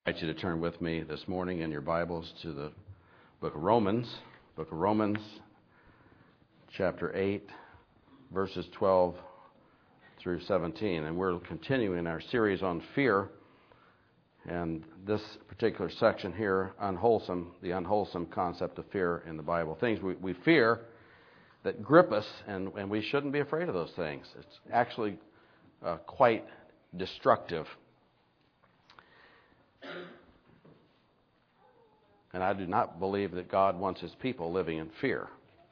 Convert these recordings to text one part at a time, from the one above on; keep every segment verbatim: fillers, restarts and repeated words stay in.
I invite you to turn with me this morning in your Bibles to the book of Romans, book of Romans, chapter eight, verses twelve through seventeen. And we're continuing our series on fear. And this particular section here, unwholesome, the unwholesome concept of fear in the Bible. Things we, we fear that grip us, and, and we shouldn't be afraid of those things. It's actually uh, quite destructive. And I do not believe that God wants His people living in fear.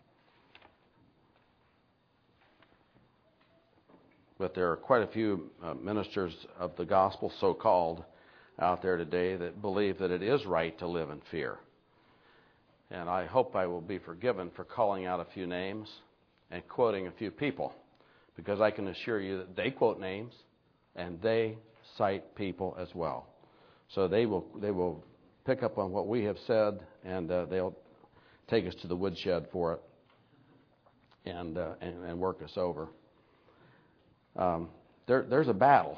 But there are quite a few uh, ministers of the gospel, so-called, out there today that believe that it is right to live in fear. And I hope I will be forgiven for calling out a few names and quoting a few people, because I can assure you that they quote names and they cite people as well. So they will they will pick up on what we have said, and uh, they'll take us to the woodshed for it and uh, and, and work us over. Um, there, there's a battle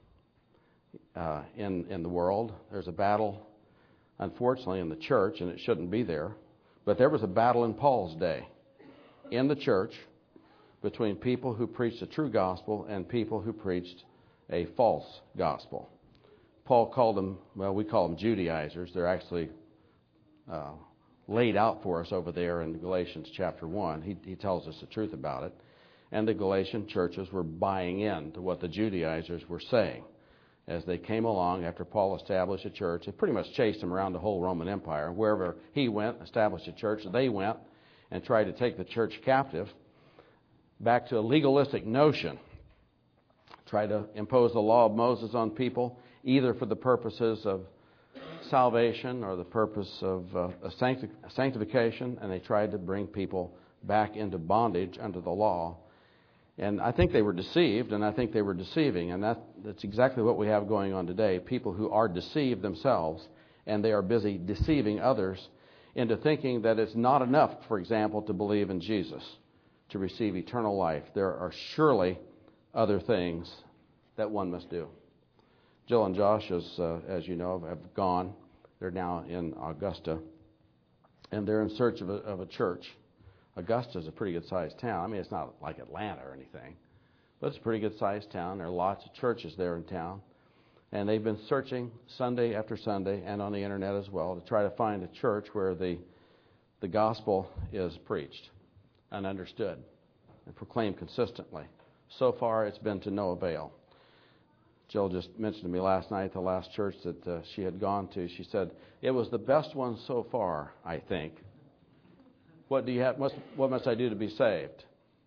uh, in in the world. There's a battle, unfortunately, in the church, and it shouldn't be there. But there was a battle in Paul's day in the church between people who preached the true gospel and people who preached a false gospel. Paul called them, well, we call them Judaizers. They're actually uh, laid out for us over there in Galatians chapter one. He, he tells us the truth about it. And the Galatian churches were buying in to what the Judaizers were saying. As they came along after Paul established a church, they pretty much chased him around the whole Roman Empire. Wherever he went, established a church, they went and tried to take the church captive back to a legalistic notion. Tried to impose the law of Moses on people, either for the purposes of salvation or the purpose of uh, sancti- sanctification, and they tried to bring people back into bondage under the law. And I think they were deceived, and I think they were deceiving, and that, that's exactly what we have going on today. People who are deceived themselves, and they are busy deceiving others into thinking that it's not enough, for example, to believe in Jesus, to receive eternal life. There are surely other things that one must do. Jill and Josh, as, uh, as you know, have gone. They're now in Augusta, and they're in search of a, of a church. Augusta is a pretty good-sized town. I mean, it's not like Atlanta or anything, but it's a pretty good-sized town. There are lots of churches there in town, and they've been searching Sunday after Sunday and on the internet as well to try to find a church where the the gospel is preached and understood and proclaimed consistently. So far, it's been to no avail. Jill just mentioned to me last night, the last church that uh, she had gone to, she said, it was the best one so far, I think. What do you have? Must, what must I do to be saved?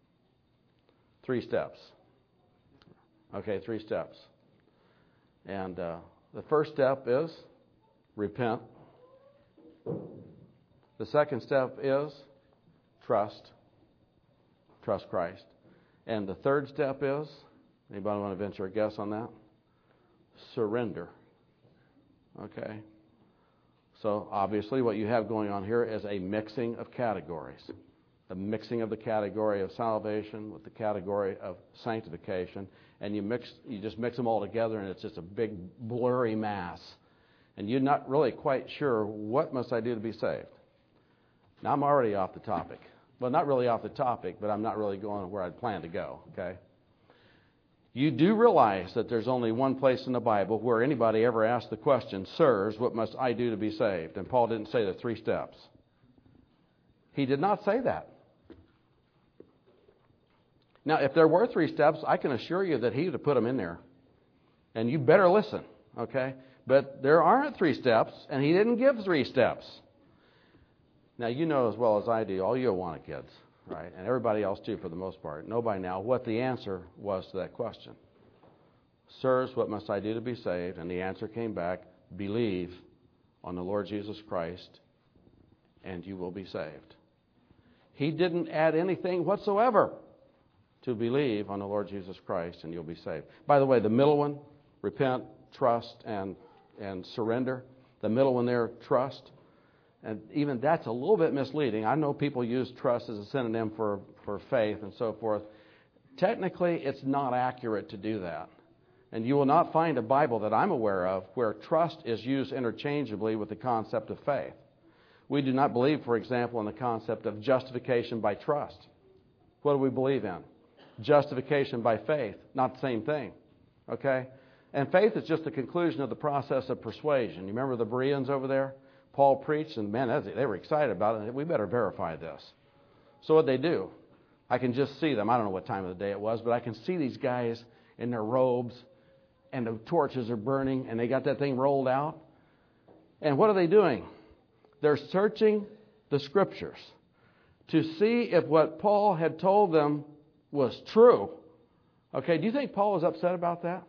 Three steps. Okay, three steps. And uh, the first step is repent. The second step is trust. Trust Christ. And the third step is, anybody want to venture a guess on that? Surrender. Okay. So obviously what you have going on here is a mixing of categories. A mixing of the category of salvation with the category of sanctification. And you mix, you just mix them all together, and it's just a big blurry mass. And you're not really quite sure, what must I do to be saved? Now I'm already off the topic. Well, not really off the topic, but I'm not really going where I'd planned to go, okay? You do realize that there's only one place in the Bible where anybody ever asked the question, sirs, what must I do to be saved? And Paul didn't say the three steps. He did not say that. Now, if there were three steps, I can assure you that he would have put them in there. And you better listen, okay? But there aren't three steps, and he didn't give three steps. Now, you know as well as I do, all you Awana kids, right, and everybody else too for the most part, know by now what the answer was to that question. Sirs, what must I do to be saved? And the answer came back, believe on the Lord Jesus Christ, and you will be saved. He didn't add anything whatsoever to believe on the Lord Jesus Christ, and you'll be saved. By the way, the middle one, repent, trust, and, and surrender. The middle one there, trust. And even that's a little bit misleading. I know people use trust as a synonym for, for faith and so forth. Technically, it's not accurate to do that. And you will not find a Bible that I'm aware of where trust is used interchangeably with the concept of faith. We do not believe, for example, in the concept of justification by trust. What do we believe in? Justification by faith, not the same thing. Okay? And faith is just the conclusion of the process of persuasion. You remember the Bereans over there? Paul preached, and man, they were excited about it. We better verify this. So what they do? I can just see them. I don't know what time of the day it was, but I can see these guys in their robes, and the torches are burning, and they got that thing rolled out. And what are they doing? They're searching the Scriptures to see if what Paul had told them was true. Okay, do you think Paul was upset about that?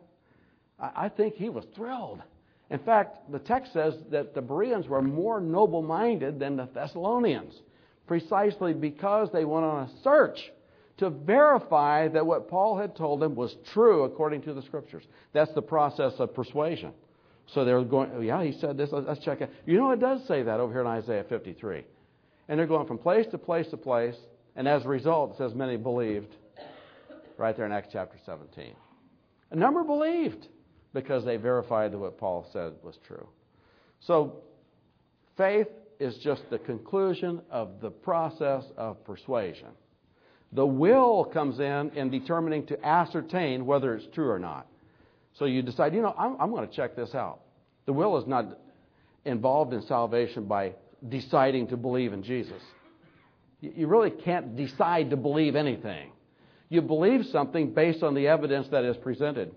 I think he was thrilled. In fact, the text says that the Bereans were more noble-minded than the Thessalonians, precisely because they went on a search to verify that what Paul had told them was true according to the Scriptures. That's the process of persuasion. So they're going, oh, yeah, he said this, let's check it. You know, it does say that over here in Isaiah fifty-three. And they're going from place to place to place, and as a result, it says many believed, right there in Acts chapter seventeen. A number believed because they verified that what Paul said was true. So faith is just the conclusion of the process of persuasion. The will comes in in determining to ascertain whether it's true or not. So you decide, you know, I'm, I'm going to check this out. The will is not involved in salvation by deciding to believe in Jesus. You really can't decide to believe anything. You believe something based on the evidence that is presented.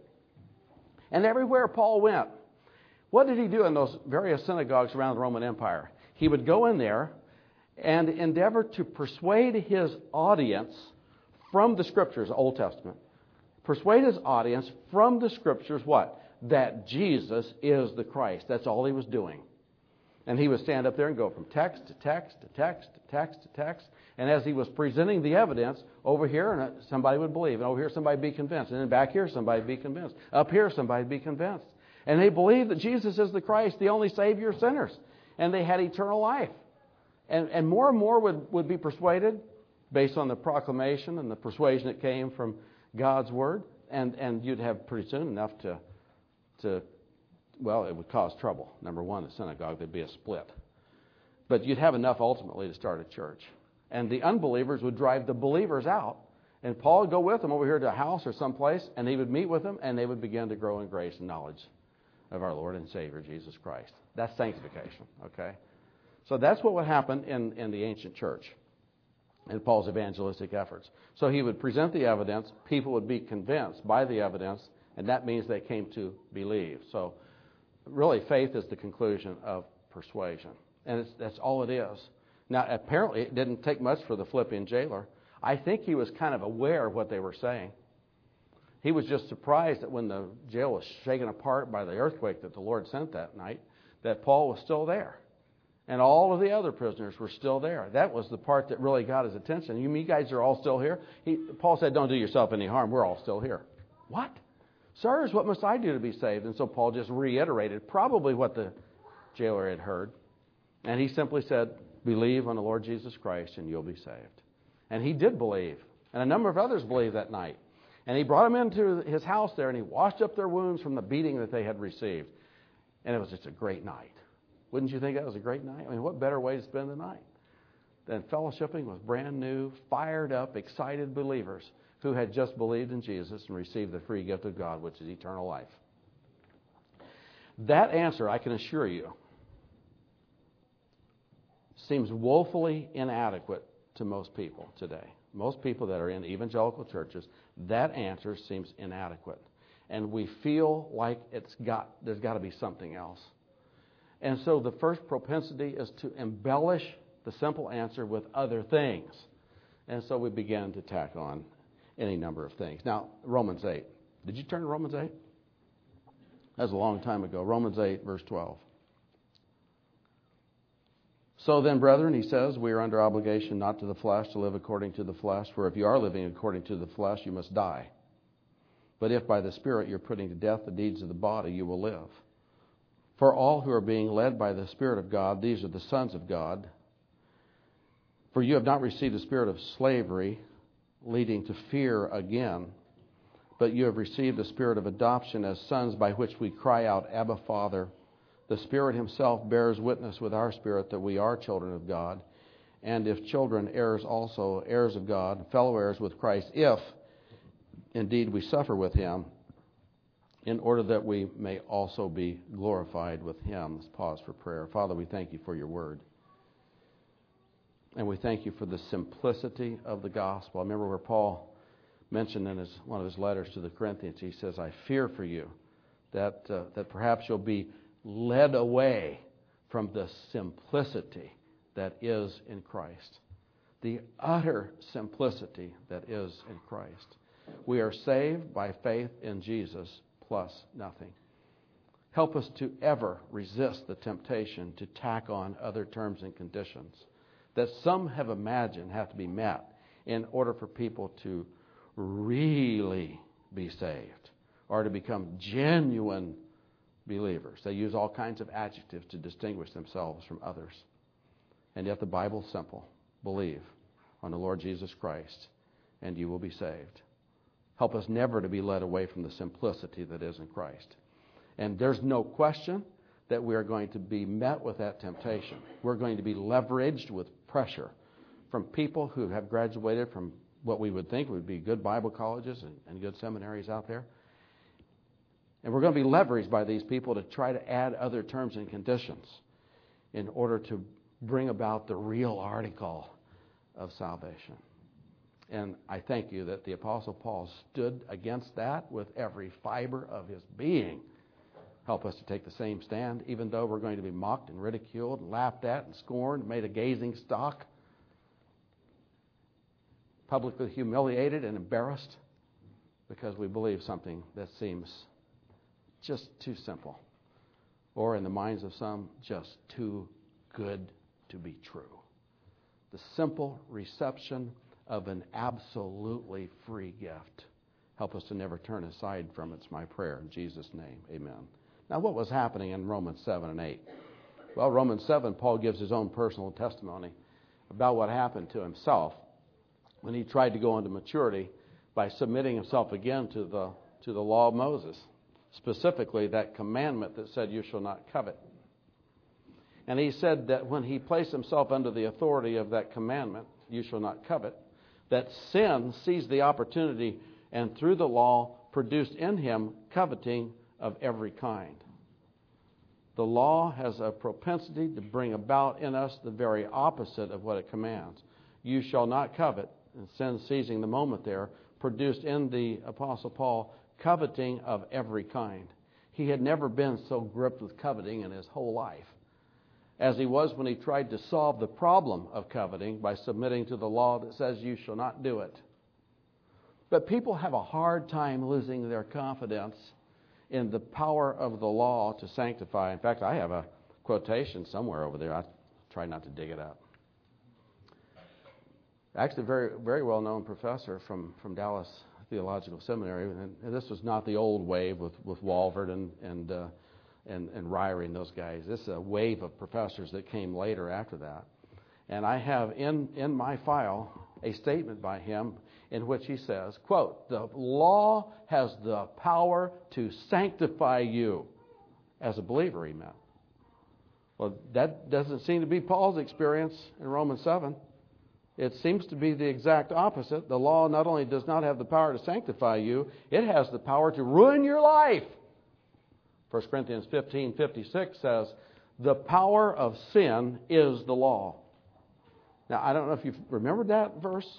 And everywhere Paul went, what did he do in those various synagogues around the Roman Empire? He would go in there and endeavor to persuade his audience from the Scriptures, Old Testament, persuade his audience from the Scriptures what? That Jesus is the Christ. That's all he was doing. And he would stand up there and go from text to text to text to text to text. And as he was presenting the evidence, over here somebody would believe, and over here somebody would be convinced, and then back here somebody would be convinced, up here somebody would be convinced. And they believed that Jesus is the Christ, the only Savior of sinners. And they had eternal life. And, and more and more would, would be persuaded based on the proclamation and the persuasion that came from God's Word. And, and you'd have pretty soon enough to, to, well, it would cause trouble. Number one, the synagogue, there'd be a split. But you'd have enough ultimately to start a church. And the unbelievers would drive the believers out. And Paul would go with them over here to a house or someplace, and he would meet with them, and they would begin to grow in grace and knowledge of our Lord and Savior, Jesus Christ. That's sanctification, okay? So that's what would happen in, in the ancient church in Paul's evangelistic efforts. So he would present the evidence, people would be convinced by the evidence, and that means they came to believe. So really faith is the conclusion of persuasion. And it's, that's all it is. Now, apparently it didn't take much for the Philippian jailer. I think he was kind of aware of what they were saying. He was just surprised that when the jail was shaken apart by the earthquake that the Lord sent that night, that Paul was still there. And all of the other prisoners were still there. That was the part that really got his attention. You, you guys are all still here? He, Paul said, don't do yourself any harm. We're all still here. What? Sirs, what must I do to be saved? And so Paul just reiterated probably what the jailer had heard. And he simply said, believe on the Lord Jesus Christ and you'll be saved. And he did believe. And a number of others believed that night. And he brought them into his house there and he washed up their wounds from the beating that they had received. And it was just a great night. Wouldn't you think that was a great night? I mean, what better way to spend the night than fellowshipping with brand new, fired up, excited believers who had just believed in Jesus and received the free gift of God, which is eternal life. That answer, I can assure you, seems woefully inadequate to most people today. Most people that are in evangelical churches, that answer seems inadequate. And we feel like it's got there's got to be something else. And so the first propensity is to embellish the simple answer with other things. And so we begin to tack on any number of things. Now, Romans eight. Did you turn to Romans eight? That was a long time ago. Romans eight, verse twelve. So then, brethren, he says, we are under obligation not to the flesh to live according to the flesh. For if you are living according to the flesh, you must die. But if by the Spirit you're putting to death the deeds of the body, you will live. For all who are being led by the Spirit of God, these are the sons of God. For you have not received the spirit of slavery, leading to fear again, but you have received the Spirit of adoption as sons, by which we cry out, Abba, Father. The Spirit himself bears witness with our spirit that we are children of God. And if children, heirs also, heirs of God, fellow heirs with Christ, if indeed we suffer with him, in order that we may also be glorified with him. Let's pause for prayer. Father, we thank you for your word. And we thank you for the simplicity of the gospel. I remember where Paul mentioned in his, one of his letters to the Corinthians, he says, I fear for you that, uh, that perhaps you'll be led away from the simplicity that is in Christ. The utter simplicity that is in Christ. We are saved by faith in Jesus plus nothing. Help us to ever resist the temptation to tack on other terms and conditions that some have imagined have to be met in order for people to really be saved or to become genuine believers. They use all kinds of adjectives to distinguish themselves from others. And yet the Bible's simple. Believe on the Lord Jesus Christ and you will be saved. Help us never to be led away from the simplicity that is in Christ. And there's no question that we are going to be met with that temptation. We're going to be leveraged with pressure from people who have graduated from what we would think would be good Bible colleges and, and good seminaries out there. And we're going to be leveraged by these people to try to add other terms and conditions in order to bring about the real article of salvation. And I thank you that the Apostle Paul stood against that with every fiber of his being. Help us to take the same stand, even though we're going to be mocked and ridiculed and laughed at and scorned, made a gazing stock, publicly humiliated and embarrassed because we believe something that seems just too simple, or in the minds of some, just too good to be true. The simple reception of an absolutely free gift. Help us to never turn aside from it. It's my prayer in Jesus' name. Amen. Now, what was happening in Romans seven and eight? Well, Romans seven, Paul gives his own personal testimony about what happened to himself when he tried to go into maturity by submitting himself again to the to the law of Moses, specifically that commandment that said, you shall not covet. And he said that when he placed himself under the authority of that commandment, you shall not covet, that sin seized the opportunity and through the law produced in him coveting of every kind. The law has a propensity to bring about in us the very opposite of what it commands. You shall not covet, and sin seizing the moment there, produced in the Apostle Paul coveting of every kind. He had never been so gripped with coveting in his whole life as he was when he tried to solve the problem of coveting by submitting to the law that says you shall not do it. But people have a hard time losing their confidence in the power of the law to sanctify. In fact, I have a quotation somewhere over there. I try not to dig it up. Actually, a very, very well-known professor from, from Dallas Theological Seminary, and, and this was not the old wave with, with Walvoord and and, uh, and and Ryrie and those guys. This is a wave of professors that came later after that. And I have in, in my file a statement by him in which he says, quote, the law has the power to sanctify you as a believer, he meant. Well, that doesn't seem to be Paul's experience in Romans seven. It seems to be the exact opposite. The law not only does not have the power to sanctify you, it has the power to ruin your life. First Corinthians fifteen fifty-six says, the power of sin is the law. Now, I don't know if you remember that verse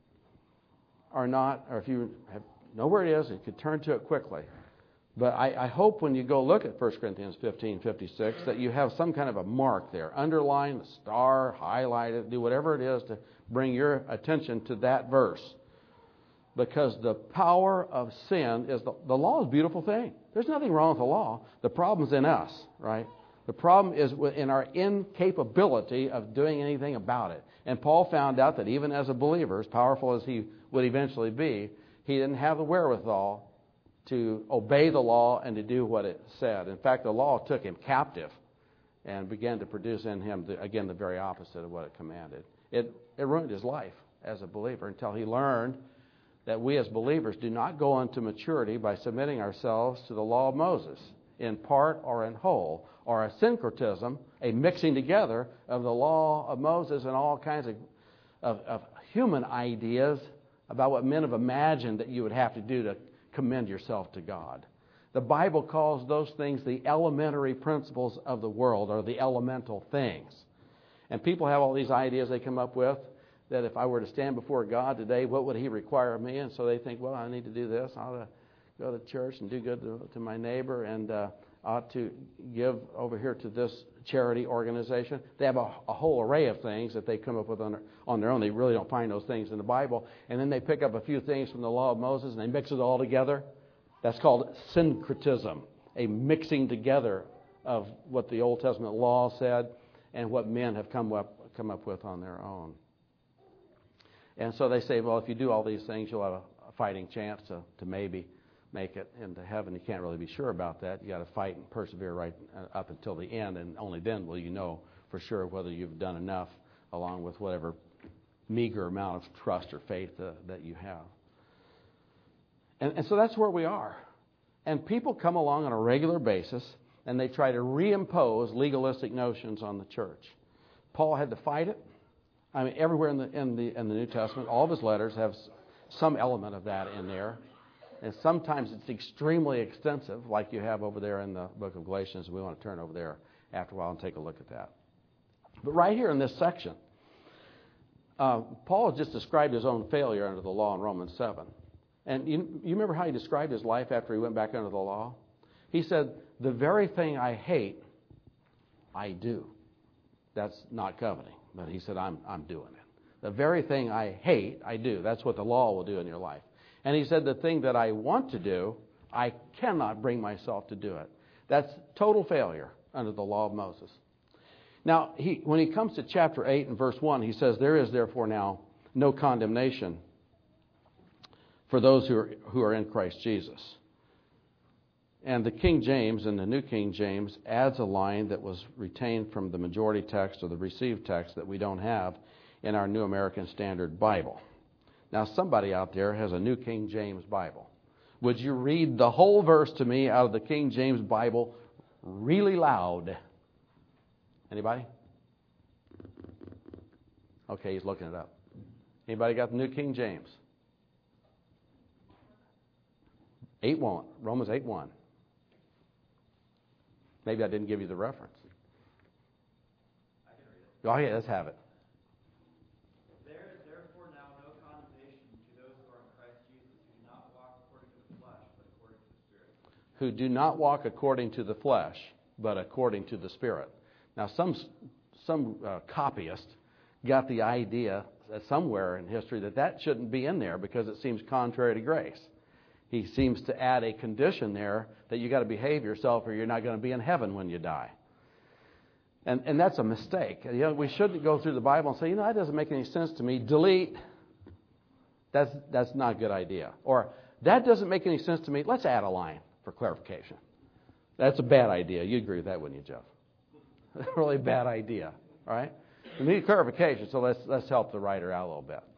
or not, or if you have, know where it is, you could turn to it quickly. But I, I hope when you go look at First Corinthians fifteen fifty-six that you have some kind of a mark there. Underline, the star, highlight it, do whatever it is to bring your attention to that verse. Because the power of sin is, the, the law is a beautiful thing. There's nothing wrong with the law. The problem's in us, right? The problem is in our incapability of doing anything about it. And Paul found out that even as a believer, as powerful as he would eventually be, he didn't have the wherewithal to obey the law and to do what it said. In fact, the law took him captive and began to produce in him, the, again, the very opposite of what it commanded. It, it ruined his life as a believer until he learned that we as believers do not go into maturity by submitting ourselves to the law of Moses, in part or in whole, or a syncretism, a mixing together of the law of Moses and all kinds of, of, of human ideas about what men have imagined that you would have to do to commend yourself to God. The Bible calls those things the elementary principles of the world, or the elemental things. And people have all these ideas they come up with, that if I were to stand before God today, what would He require of me? And so they think, well, I need to do this. I ought to go to church and do good to, to my neighbor, and uh, ought to give over here to this charity organization. They have a, a whole array of things that they come up with on their, on their own. They really don't find those things in the Bible. And then they pick up a few things from the law of Moses and they mix it all together. That's called syncretism, a mixing together of what the Old Testament law said and what men have come up come up with on their own. And so they say, well, if you do all these things, you'll have a, a fighting chance to, to maybe make it into heaven. You can't really be sure about that. You got to fight and persevere right up until the end, and only then will you know for sure whether you've done enough, along with whatever meager amount of trust or faith uh, that you have. And, and so that's where we are. And people come along on a regular basis, and they try to reimpose legalistic notions on the church. Paul had to fight it. I mean, everywhere in the in the in the New Testament, all of his letters have some element of that in there. And sometimes it's extremely extensive, like you have over there in the book of Galatians. We want to turn over there after a while and take a look at that. But right here in this section, uh, Paul has just described his own failure under the law in Romans seven. And you, you remember how he described his life after he went back under the law? He said, the very thing I hate, I do. That's not coveting. But he said, I'm I'm doing it. The very thing I hate, I do. That's what the law will do in your life. And he said, the thing that I want to do, I cannot bring myself to do it. That's total failure under the law of Moses. Now, he, when he comes to chapter eight and verse one, he says, there is therefore now no condemnation for those who are, who are in Christ Jesus. And the King James and the New King James adds a line that was retained from the majority text or the received text that we don't have in our New American Standard Bible. Now, somebody out there has a New King James Bible. Would you read the whole verse to me out of the King James Bible really loud? Anybody? Okay, he's looking it up. Anybody got the New King James? eight one. Romans eight one. Maybe I didn't give you the reference. I can read it. Oh, yeah, let's have it. There is therefore now no condemnation to those who are in Christ Jesus, who do not walk according to the flesh, but according to the Spirit. Who do not walk according to the flesh, but according to the Spirit. Now, some some uh, copyist got the idea that somewhere in history that that shouldn't be in there because it seems contrary to grace. He seems to add a condition there that you got to behave yourself or you're not going to be in heaven when you die. And and that's a mistake. You know, we shouldn't go through the Bible and say, you know, that doesn't make any sense to me. Delete. That's that's not a good idea. Or that doesn't make any sense to me. Let's add a line for clarification. That's a bad idea. You agree with that, wouldn't you, Jeff? That's a really bad idea. All right? We need clarification, so let's let's help the writer out a little bit.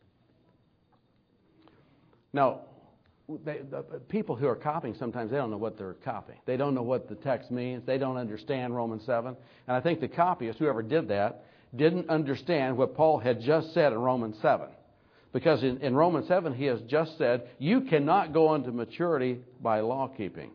Now, They, the people who are copying, sometimes they don't know what they're copying. They don't know what the text means. They don't understand Romans seven. And I think the copyist, whoever did that, didn't understand what Paul had just said in Romans seven. Because in, in Romans seven, he has just said, you cannot go into maturity by law keeping.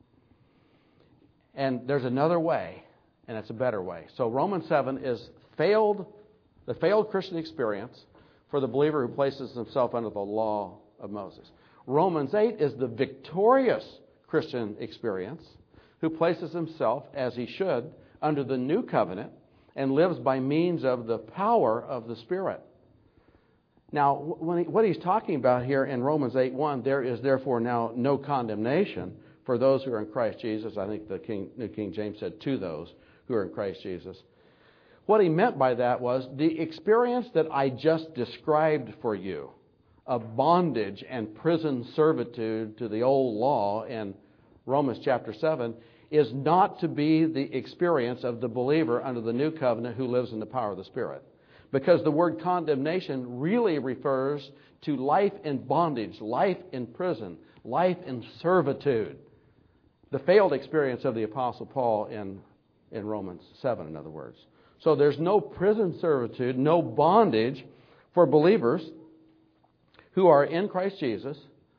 And there's another way, and it's a better way. So Romans seven is failed, the failed Christian experience for the believer who places himself under the law of Moses. Romans eight is the victorious Christian experience who places himself, as he should, under the new covenant and lives by means of the power of the Spirit. Now, when he, what he's talking about here in Romans eight one, there is therefore now no condemnation for those who are in Christ Jesus. I think the King, New King James said to those who are in Christ Jesus. What he meant by that was the experience that I just described for you of bondage and prison servitude to the old law in Romans chapter seven is not to be the experience of the believer under the new covenant who lives in the power of the Spirit. because the word condemnation really refers to life in bondage, life in prison, life in servitude. The failed experience of the Apostle Paul in, in Romans seven, in other words. So there's no prison servitude, no bondage for believers who are in Christ Jesus,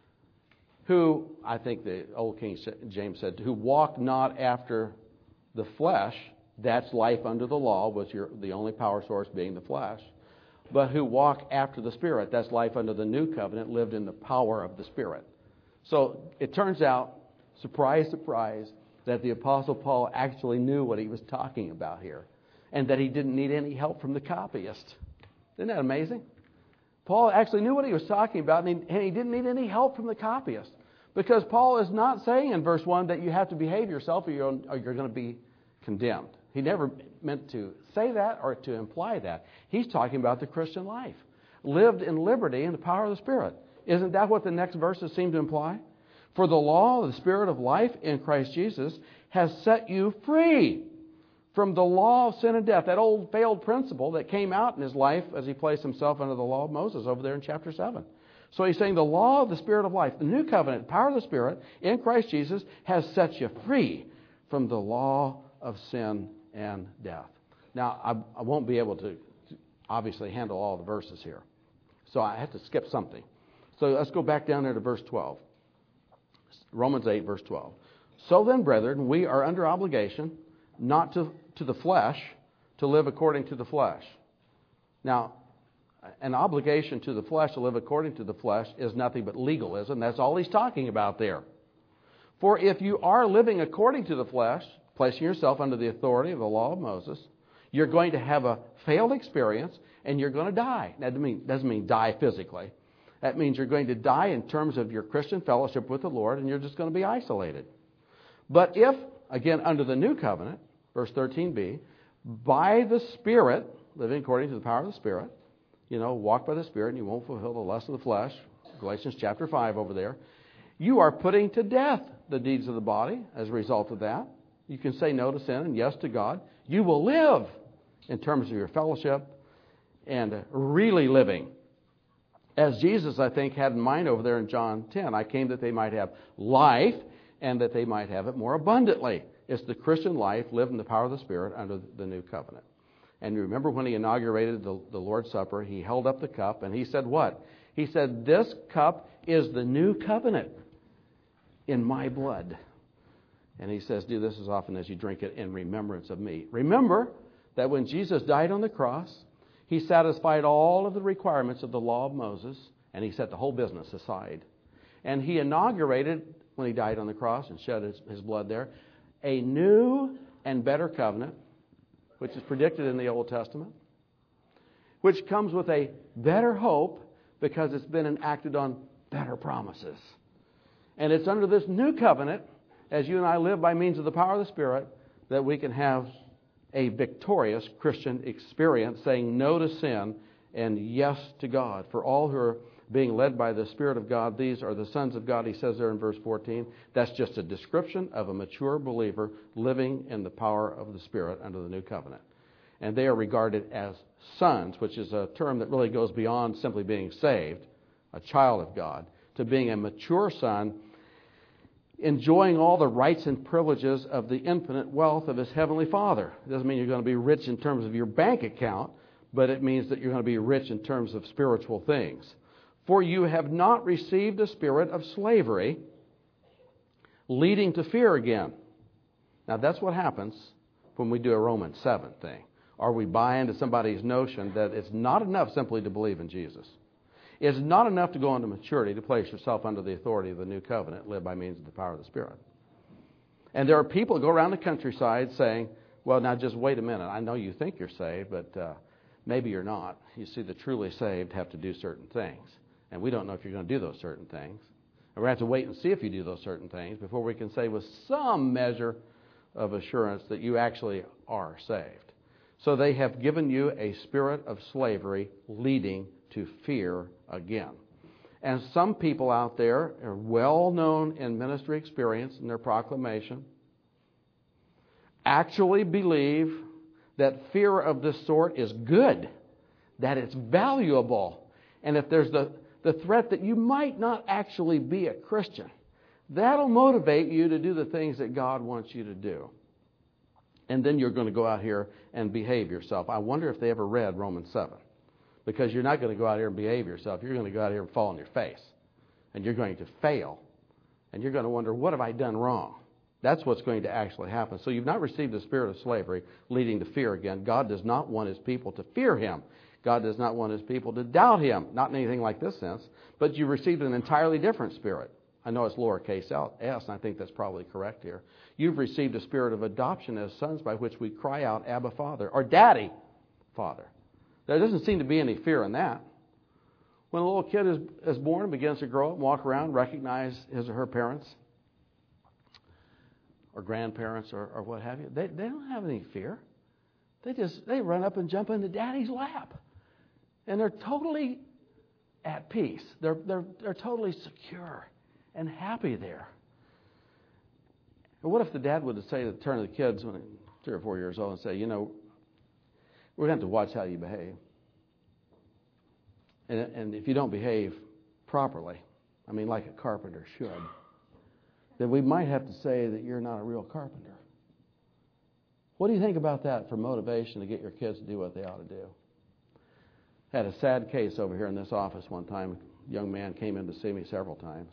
who, I think the old King James said, who walk not after the flesh. That's life under the law, with your, the only power source being the flesh. But who walk after the Spirit. That's life under the new covenant, lived in the power of the Spirit. So it turns out, surprise, surprise, that the Apostle Paul actually knew what he was talking about here, and that he didn't need any help from the copyist. Isn't that amazing? Paul actually knew what he was talking about, and he, and he didn't need any help from the copyist. Because Paul is not saying in verse one that you have to behave yourself or you're, or you're going to be condemned. He never meant to say that or to imply that. He's talking about the Christian life, lived in liberty in the power of the Spirit. Isn't that what the next verses seem to imply? For the law of the Spirit of life in Christ Jesus has set you free from the law of sin and death, that old failed principle that came out in his life as he placed himself under the law of Moses over there in chapter seven. So he's saying the law of the Spirit of life, the new covenant, power of the Spirit in Christ Jesus has set you free from the law of sin and death. Now, I, I won't be able to obviously handle all the verses here, so I have to skip something. So let's go back down there to verse twelve. Romans eight, verse twelve. So then, brethren, we are under obligation, not to, to the flesh, to live according to the flesh. Now, an obligation to the flesh to live according to the flesh is nothing but legalism. That's all he's talking about there. For if you are living according to the flesh, placing yourself under the authority of the law of Moses, you're going to have a failed experience and you're going to die. That doesn't mean, doesn't mean die physically. That means you're going to die in terms of your Christian fellowship with the Lord, and you're just going to be isolated. But if, again, under the new covenant, verse thirteen b, by the Spirit, living according to the power of the Spirit, you know, walk by the Spirit and you won't fulfill the lust of the flesh, Galatians chapter five over there, you are putting to death the deeds of the body as a result of that. You can say no to sin and yes to God. You will live in terms of your fellowship and really living. As Jesus, I think, had in mind over there in John ten, I came that they might have life and that they might have it more abundantly. It's the Christian life lived in the power of the Spirit under the new covenant. And you remember when he inaugurated the, the Lord's Supper, he held up the cup and he said what? He said, this cup is the new covenant in my blood. And he says, do this as often as you drink it in remembrance of me. Remember that when Jesus died on the cross, he satisfied all of the requirements of the law of Moses, and he set the whole business aside. And he inaugurated, when he died on the cross and shed his, his blood there, a new and better covenant, which is predicted in the Old Testament, which comes with a better hope because it's been enacted on better promises. And it's under this new covenant, as you and I live by means of the power of the Spirit, that we can have a victorious Christian experience, saying no to sin and yes to God. For all who are being led by the Spirit of God, these are the sons of God, he says there in verse fourteen. That's just a description of a mature believer living in the power of the Spirit under the new covenant. And they are regarded as sons, which is a term that really goes beyond simply being saved, a child of God, to being a mature son, enjoying all the rights and privileges of the infinite wealth of his heavenly Father. It doesn't mean you're going to be rich in terms of your bank account, but it means that you're going to be rich in terms of spiritual things. For you have not received a spirit of slavery, leading to fear again. Now that's what happens when we do a Romans seven thing. Or we buy into somebody's notion that it's not enough simply to believe in Jesus. It's not enough to go into maturity to place yourself under the authority of the new covenant, live by means of the power of the Spirit. And there are people who go around the countryside saying, well, now just wait a minute. I know you think you're saved, but uh, maybe you're not. You see, the truly saved have to do certain things. And we don't know if you're going to do those certain things. And we're going to have to wait and see if you do those certain things before we can say with some measure of assurance that you actually are saved. So they have given you a spirit of slavery leading to fear again. And some people out there are well known in ministry experience in their proclamation, actually believe that fear of this sort is good. that it's valuable. And if there's the, the threat that you might not actually be a Christian, that'll motivate you to do the things that God wants you to do. And then you're going to go out here and behave yourself. I wonder if they ever read Romans seven. Because you're not going to go out here and behave yourself. You're going to go out here and fall on your face. And you're going to fail. And you're going to wonder, what have I done wrong? That's what's going to actually happen. So you've not received the spirit of slavery leading to fear again. God does not want His people to fear Him. God does not want His people to doubt Him. Not in anything like this sense. But you received an entirely different spirit. I know it's lowercase s, and I think that's probably correct here. You've received a spirit of adoption as sons by which we cry out, Abba, Father, or Daddy, Father. There doesn't seem to be any fear in that. When a little kid is, is born and begins to grow up and walk around, recognize his or her parents or grandparents or, or what have you, they, they don't have any fear. They just they run up and jump into Daddy's lap. And they're totally at peace. They're, they're, they're totally secure and happy there. And what if the dad would say to turn to the kids when they're three or four years old and say, you know, we're going to have to watch how you behave. And, and if you don't behave properly, I mean like a carpenter should, then we might have to say that you're not a real carpenter. What do you think about that for motivation to get your kids to do what they ought to do? Had a sad case over here in this office one time. A young man came in to see me several times.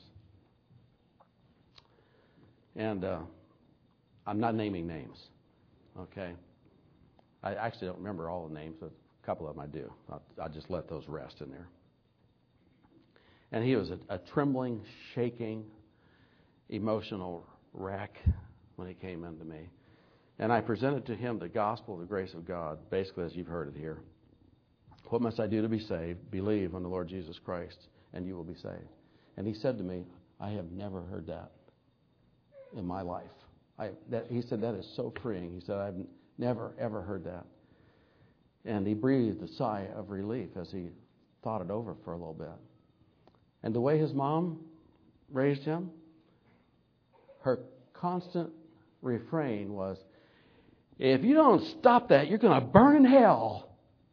And uh, I'm not naming names, okay? I actually don't remember all the names, but a couple of them I do. I'll, I'll just let those rest in there. And he was a, a trembling, shaking, emotional wreck when he came into me. And I presented to him the gospel of the grace of God, basically as you've heard it here. What must I do to be saved? Believe on the Lord Jesus Christ, and you will be saved. And he said to me, I have never heard that in my life. I, that, he said, that is so freeing. He said, I've never, ever heard that. And he breathed a sigh of relief as he thought it over for a little bit. And the way his mom raised him, her constant refrain was, if you don't stop that, you're going to burn in hell.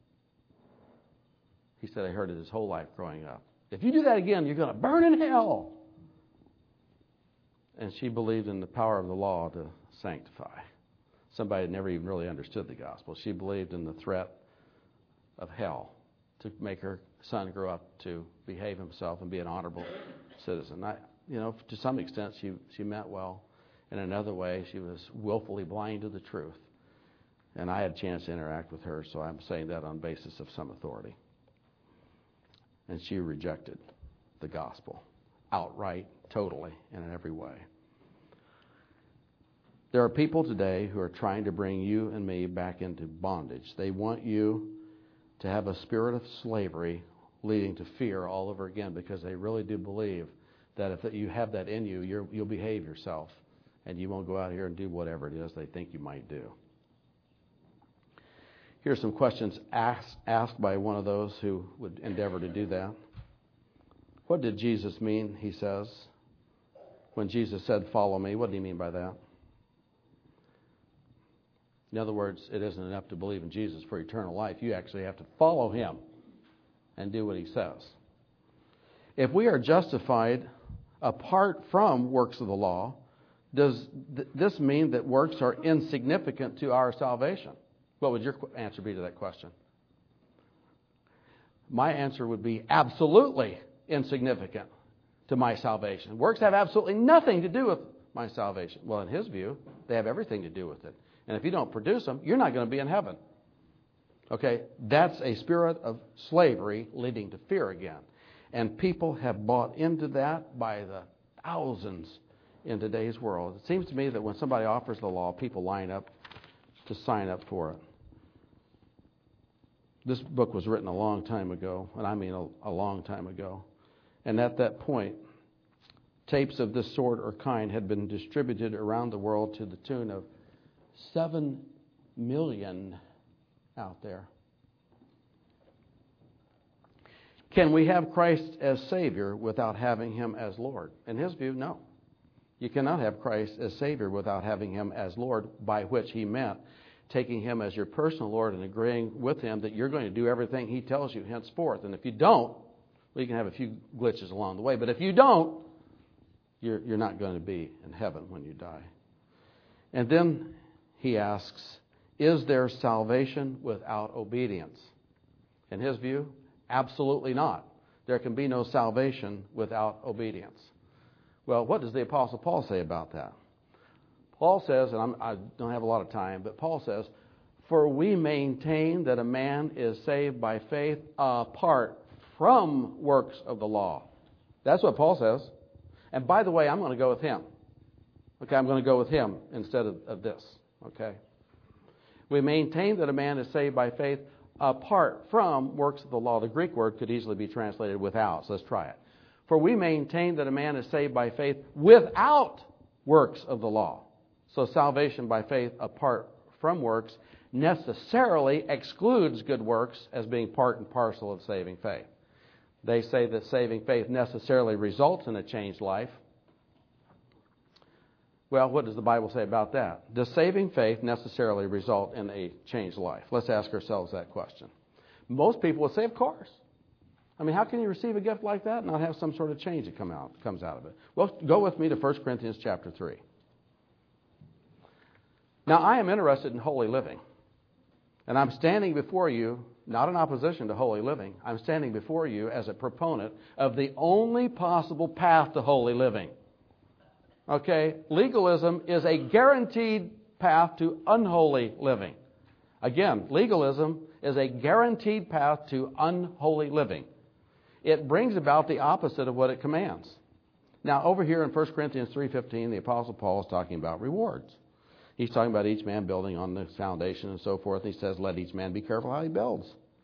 He said, I heard it his whole life growing up. If you do that again, you're going to burn in hell. And she believed in the power of the law to sanctify. Somebody had never even really understood the gospel. She believed in the threat of hell to make her son grow up to behave himself and be an honorable citizen. I, you know, to some extent, she, she meant well. In another way, she was willfully blind to the truth. And I had a chance to interact with her, so I'm saying that on basis of some authority. And she rejected the gospel outright, totally, and in every way. There are people today who are trying to bring you and me back into bondage. They want you to have a spirit of slavery leading to fear all over again, because they really do believe that if you have that in you, you're, you'll behave yourself and you won't go out here and do whatever it is they think you might do. Here's some questions asked, asked by one of those who would endeavor to do that. What did Jesus mean, he says, when Jesus said, follow me? What did he mean by that? In other words, it isn't enough to believe in Jesus for eternal life. You actually have to follow him and do what he says. If we are justified apart from works of the law, does th- this mean that works are insignificant to our salvation? What would your answer be to that question? My answer would be absolutely insignificant to my salvation. Works have absolutely nothing to do with my salvation. Well, in his view, they have everything to do with it. And if you don't produce them, you're not going to be in heaven. Okay, that's a spirit of slavery leading to fear again. And people have bought into that by the thousands in today's world. It seems to me that when somebody offers the law, people line up to sign up for it. This book was written a long time ago, and I mean a, a long time ago. And at that point, tapes of this sort or kind had been distributed around the world to the tune of seven million out there. Can we have Christ as Savior without having him as Lord? In his view, no. You cannot have Christ as Savior without having him as Lord, by which he meant taking Him as your personal Lord and agreeing with Him that you're going to do everything He tells you henceforth. And if you don't, well, you can have a few glitches along the way. But if you don't, you're, you're not going to be in heaven when you die. And then he asks, is there salvation without obedience? In his view, absolutely not. There can be no salvation without obedience. Well, what does the Apostle Paul say about that? Paul says, and I'm, I don't have a lot of time, but Paul says, for we maintain that a man is saved by faith apart from works of the law. That's what Paul says. And by the way, I'm going to go with him. Okay, I'm going to go with him instead of, of this. Okay. We maintain that a man is saved by faith apart from works of the law. The Greek word could easily be translated without, so let's try it. For we maintain that a man is saved by faith without works of the law. So salvation by faith apart from works necessarily excludes good works as being part and parcel of saving faith. They say that saving faith necessarily results in a changed life. Well, what does the Bible say about that? Does saving faith necessarily result in a changed life? Let's ask ourselves that question. Most people would say, of course. I mean, how can you receive a gift like that and not have some sort of change that come out, comes out of it? Well, go with me to First Corinthians chapter three. Now, I am interested in holy living. And I'm standing before you, not in opposition to holy living. I'm standing before you as a proponent of the only possible path to holy living. Okay, legalism is a guaranteed path to unholy living. Again, legalism is a guaranteed path to unholy living. It brings about the opposite of what it commands. Now, over here in First Corinthians three fifteen, the Apostle Paul is talking about rewards. He's talking about each man building on the foundation and so forth. He says, let each man be careful how he builds.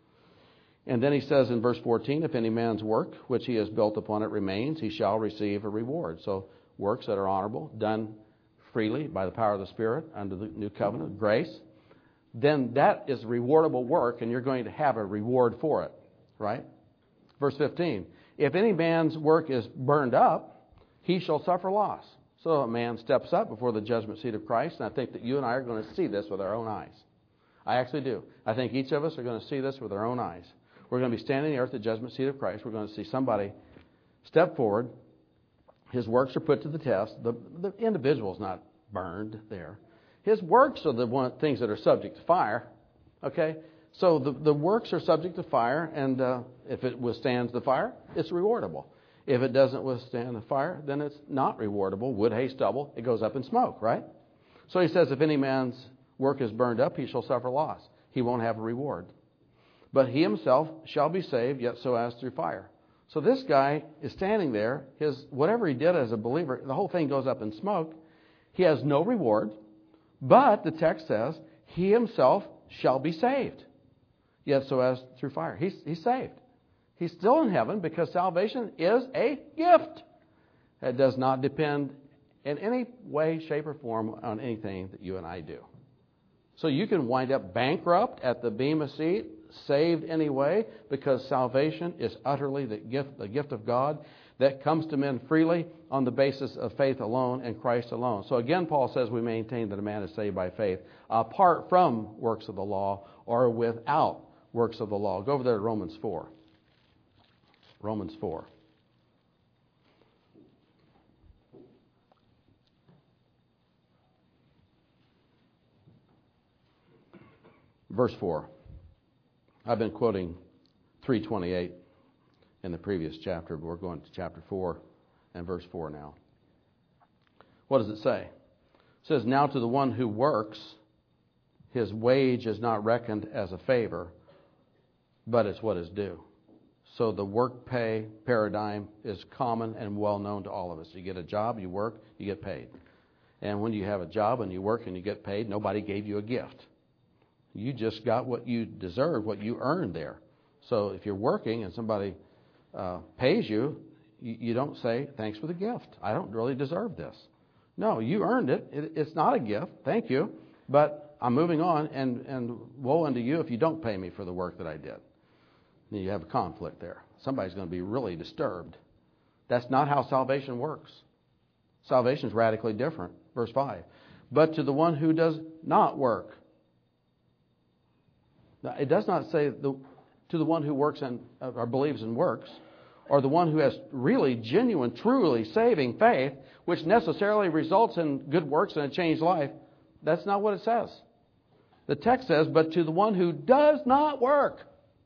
And then he says in verse fourteen, if any man's work which he has built upon it remains, he shall receive a reward. So works that are honorable, done freely by the power of the Spirit under the new covenant of grace, then that is rewardable work, and you're going to have a reward for it, right? Verse fifteen, if any man's work is burned up, he shall suffer loss. So a man steps up before the judgment seat of Christ, and I think that you and I are going to see this with our own eyes. I actually do. I think each of us are going to see this with our own eyes. We're going to be standing there at the judgment seat of Christ. We're going to see somebody step forward. His works are put to the test. The, the individual is not burned there. His works are the one, things that are subject to fire. Okay? So the, the works are subject to fire, and uh, if it withstands the fire, it's rewardable. If it doesn't withstand the fire, then it's not rewardable. Wood, hay, stubble, it goes up in smoke, right? So he says, if any man's work is burned up, he shall suffer loss. He won't have a reward. But he himself shall be saved, yet so as through fire. So this guy is standing there. His whatever he did as a believer, the whole thing goes up in smoke. He has no reward. But the text says, he himself shall be saved, yet so as through fire. He's, he's saved. He's still in heaven because salvation is a gift. It does not depend in any way, shape, or form on anything that you and I do. So you can wind up bankrupt at the bema seat, saved anyway, because salvation is utterly the gift, the gift of God that comes to men freely on the basis of faith alone and Christ alone. So again, Paul says we maintain that a man is saved by faith apart from works of the law or without works of the law. Go over there to Romans four. Romans four. Verse four. I've been quoting three twenty-eight in the previous chapter, but we're going to chapter four and verse four now. What does it say? It says, now to the one who works, his wage is not reckoned as a favor, but it's what is due. So the work pay paradigm is common and well known to all of us. You get a job, you work, you get paid. And when you have a job and you work and you get paid, nobody gave you a gift. You just got what you deserve, what you earned there. So if you're working and somebody uh, pays you, you, you don't say, thanks for the gift. I don't really deserve this. No, you earned it. it. It's not a gift. Thank you. But I'm moving on, and, and woe unto you if you don't pay me for the work that I did. Then you have a conflict there. Somebody's going to be really disturbed. That's not how salvation works. Salvation is radically different. Verse five. But to the one who does not work, Now, it does not say the, to the one who works and or believes in works, or the one who has really genuine, truly saving faith, which necessarily results in good works and a changed life. That's not what it says. The text says, but to the one who does not work,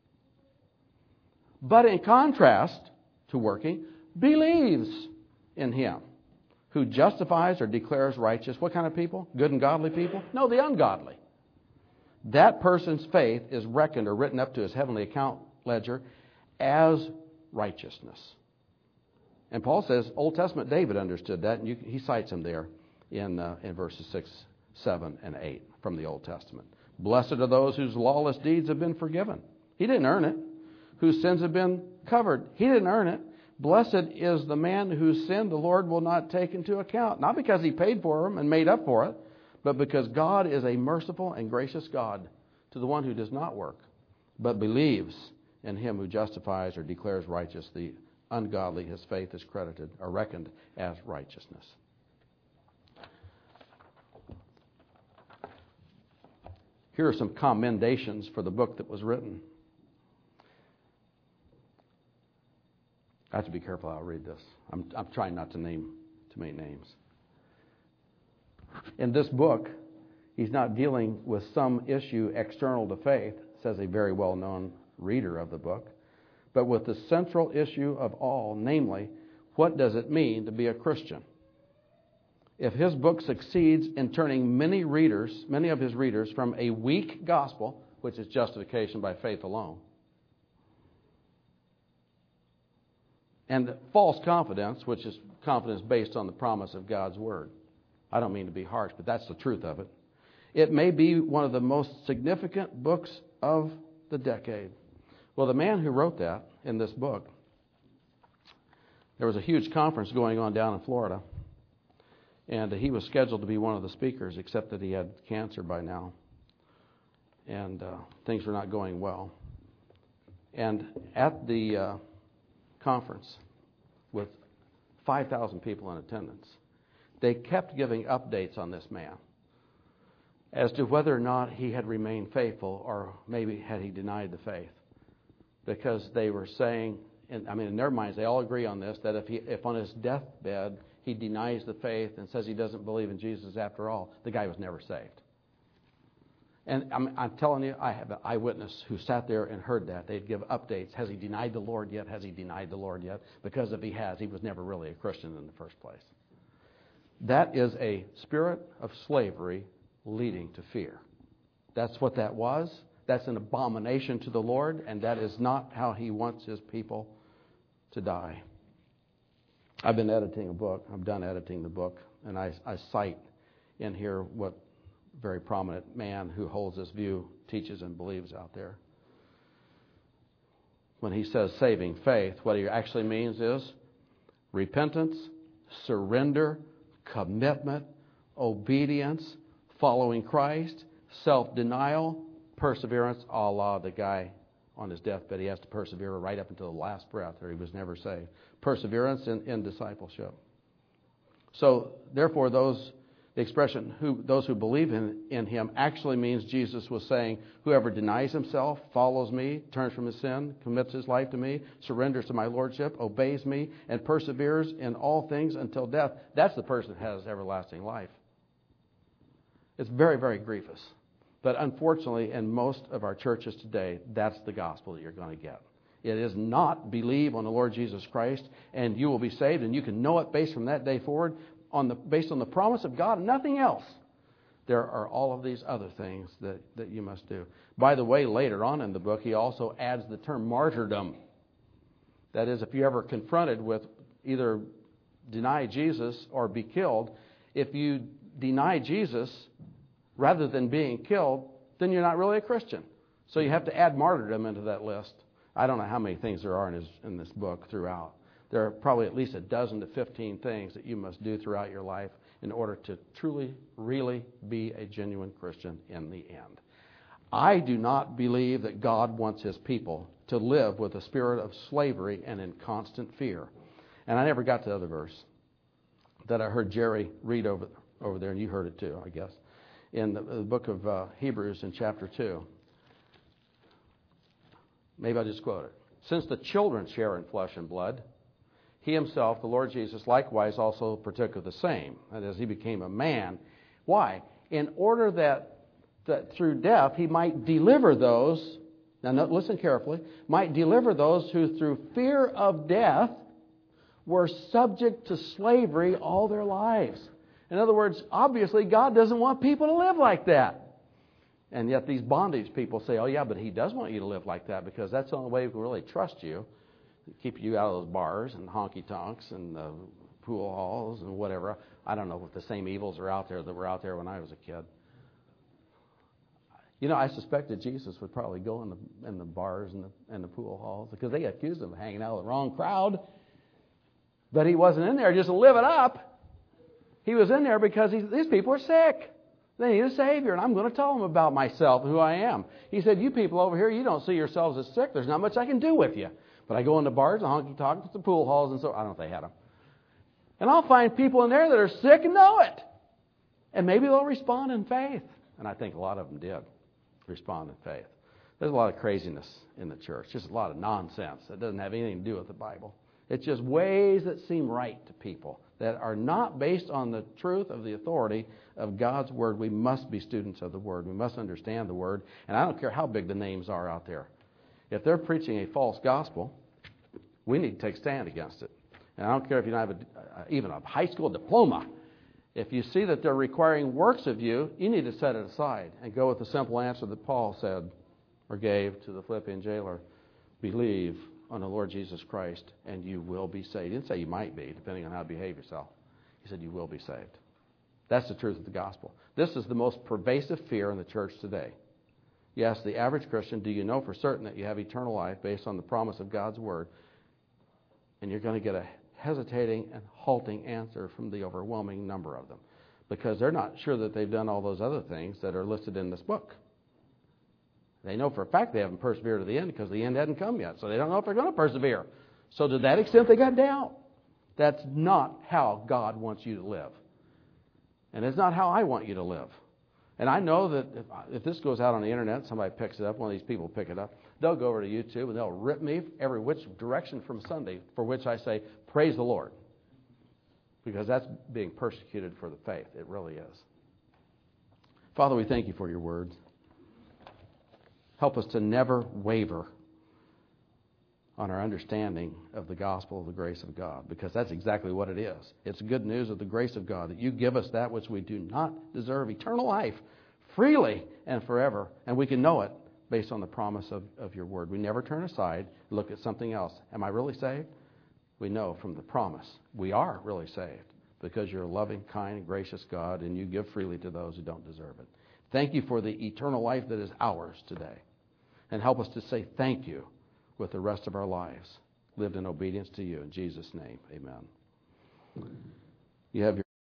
but in contrast to working, believes in Him who justifies or declares righteous. What kind of people? Good and godly people? No, the ungodly. That person's faith is reckoned or written up to his heavenly account ledger as righteousness. And Paul says Old Testament David understood that, and you, he cites him there in, uh, in verses six, seven, and eight from the Old Testament. Blessed are those whose lawless deeds have been forgiven. He didn't earn it. Whose sins have been covered. He didn't earn it. Blessed is the man whose sin the Lord will not take into account. Not because he paid for them and made up for it, but because God is a merciful and gracious God to the one who does not work, but believes in Him who justifies or declares righteous. The ungodly, his faith is credited or reckoned as righteousness. Here are some commendations for the book that was written. I have to be careful how I read this. I'm, I'm trying not to name too many names. In this book, he's not dealing with some issue external to faith, says a very well-known reader of the book, but with the central issue of all, namely, what does it mean to be a Christian? If his book succeeds in turning many readers, many of his readers, from a weak gospel, which is justification by faith alone, and false confidence, which is confidence based on the promise of God's Word. I don't mean to be harsh, but that's the truth of it. It may be one of the most significant books of the decade. Well, the man who wrote that in this book, there was a huge conference going on down in Florida, and he was scheduled to be one of the speakers, except that he had cancer by now, and uh, things were not going well. And at the uh, conference, with five thousand people in attendance, they kept giving updates on this man as to whether or not he had remained faithful or maybe had he denied the faith. Because they were saying, and I mean, in their minds, they all agree on this, that if he, if on his deathbed he denies the faith and says he doesn't believe in Jesus after all, the guy was never saved. And I'm, I'm telling you, I have an eyewitness who sat there and heard that. They'd give updates. Has he denied the Lord yet? Has he denied the Lord yet? Because if he has, he was never really a Christian in the first place. That is a spirit of slavery leading to fear. That's what that was. That's an abomination to the Lord, and that is not how He wants His people to die. I've been editing a book. I'm done editing the book, and I, I cite in here what a very prominent man who holds this view teaches and believes out there. When he says saving faith, what he actually means is repentance, surrender, commitment, obedience, following Christ, self-denial, perseverance, a la the guy on his deathbed. He has to persevere right up until the last breath, or he was never saved. Perseverance in, in discipleship. So, therefore, those the expression who those who believe in, in Him actually means Jesus was saying, whoever denies himself, follows me, turns from his sin, commits his life to me, surrenders to my lordship, obeys me, and perseveres in all things until death, that's the person that has everlasting life. It's very, very grievous. But unfortunately, in most of our churches today, that's the gospel that you're going to get. It is not believe on the Lord Jesus Christ and you will be saved, and you can know it based from that day forward on the based on the promise of God and nothing else. There are all of these other things that, that you must do. By the way, later on in the book, he also adds the term martyrdom. That is, if you're ever confronted with either deny Jesus or be killed, if you deny Jesus rather than being killed, then you're not really a Christian. So you have to add martyrdom into that list. I don't know how many things there are in, his, in this book throughout. There are probably at least a dozen to fifteen things that you must do throughout your life in order to truly, really be a genuine Christian in the end. I do not believe that God wants His people to live with a spirit of slavery and in constant fear. And I never got to the other verse that I heard Jerry read over, over there, and you heard it too, I guess, in the, the book of uh, Hebrews in chapter two. maybe I'll just quote it. Since the children share in flesh and blood, he himself, the Lord Jesus, likewise also partook of the same. That is, he became a man. Why? In order that, that through death he might deliver those, now listen carefully, might deliver those who through fear of death were subject to slavery all their lives. In other words, obviously God doesn't want people to live like that. And yet these bondage people say, oh yeah, but he does want you to live like that because that's the only way we can really trust you. Keep you out of those bars and honky-tonks and uh, pool halls and whatever. I don't know if the same evils are out there that were out there when I was a kid. You know, I suspected Jesus would probably go in the in the bars and the, and the pool halls because they accused him of hanging out with the wrong crowd. But he wasn't in there just to live it up. He was in there because he, these people are sick. They need a Savior, and I'm going to tell them about myself and who I am. He said, you people over here, you don't see yourselves as sick. There's not much I can do with you. But I go into bars and honky-tonks, the pool halls, and so I don't know if they had them. And I'll find people in there that are sick and know it. And maybe they'll respond in faith. And I think a lot of them did respond in faith. There's a lot of craziness in the church, just a lot of nonsense that doesn't have anything to do with the Bible. It's just ways that seem right to people that are not based on the truth of the authority of God's Word. We must be students of the Word. We must understand the Word. And I don't care how big the names are out there. If they're preaching a false gospel, we need to take a stand against it. And I don't care if you don't have a, uh, even a high school diploma. If you see that they're requiring works of you, you need to set it aside and go with the simple answer that Paul said or gave to the Philippian jailer. Believe on the Lord Jesus Christ and you will be saved. He didn't say you might be, depending on how to behave yourself. He said you will be saved. That's the truth of the gospel. This is the most pervasive fear in the church today. You ask the average Christian, do you know for certain that you have eternal life based on the promise of God's Word? And you're going to get a hesitating and halting answer from the overwhelming number of them because they're not sure that they've done all those other things that are listed in this book. They know for a fact they haven't persevered to the end because the end hadn't come yet, so they don't know if they're going to persevere. So to that extent, they got doubt. That's not how God wants you to live. And it's not how I want you to live. And I know that if, if this goes out on the internet, somebody picks it up, one of these people pick it up, they'll go over to YouTube and they'll rip me every which direction from Sunday, for which I say, praise the Lord. Because that's being persecuted for the faith. It really is. Father, we thank you for your words. Help us to never waver on our understanding of the gospel of the grace of God, because that's exactly what it is. It's good news of the grace of God, that you give us that which we do not deserve, eternal life, freely and forever, and we can know it based on the promise of, of your word. We never turn aside, look at something else. Am I really saved? We know from the promise we are really saved because you're a loving, kind, and gracious God, and you give freely to those who don't deserve it. Thank you for the eternal life that is ours today. And help us to say thank you with the rest of our lives, lived in obedience to you. In Jesus' name, amen. You have your